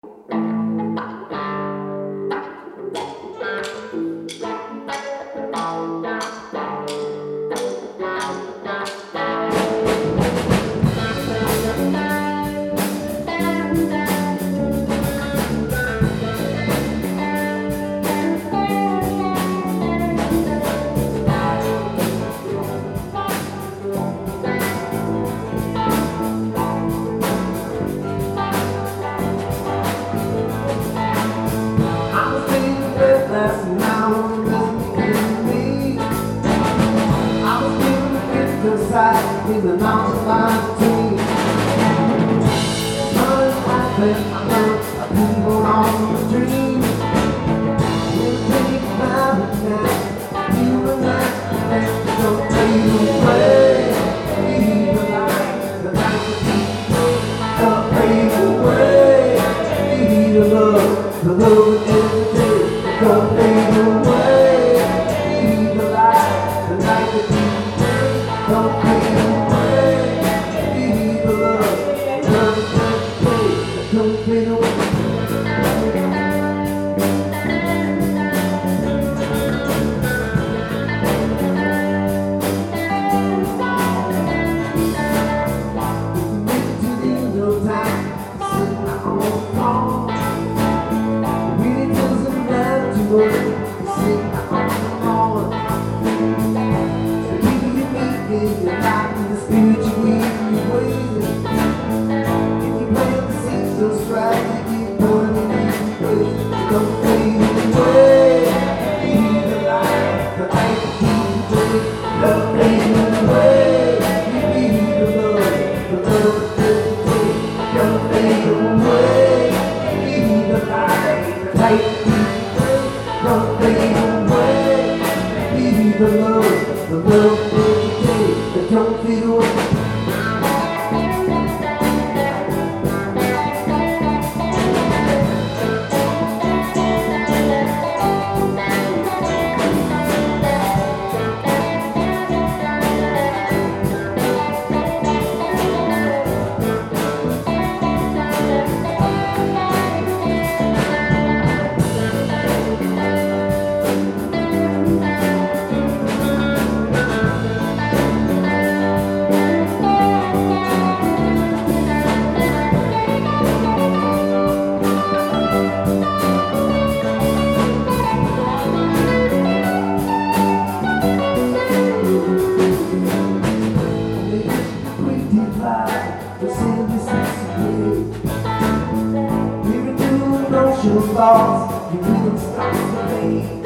In the mountain line tree, I love people on the dream. We'll take about it now. You and I don't fade away. Leave the light, the light that keeps don't fade away. Leave the love that every day don't fade away. Leave the light, the light that keeps don't fade away. Don't fade away. The love every day that don't fade away. Thoughts, you will stop the pain.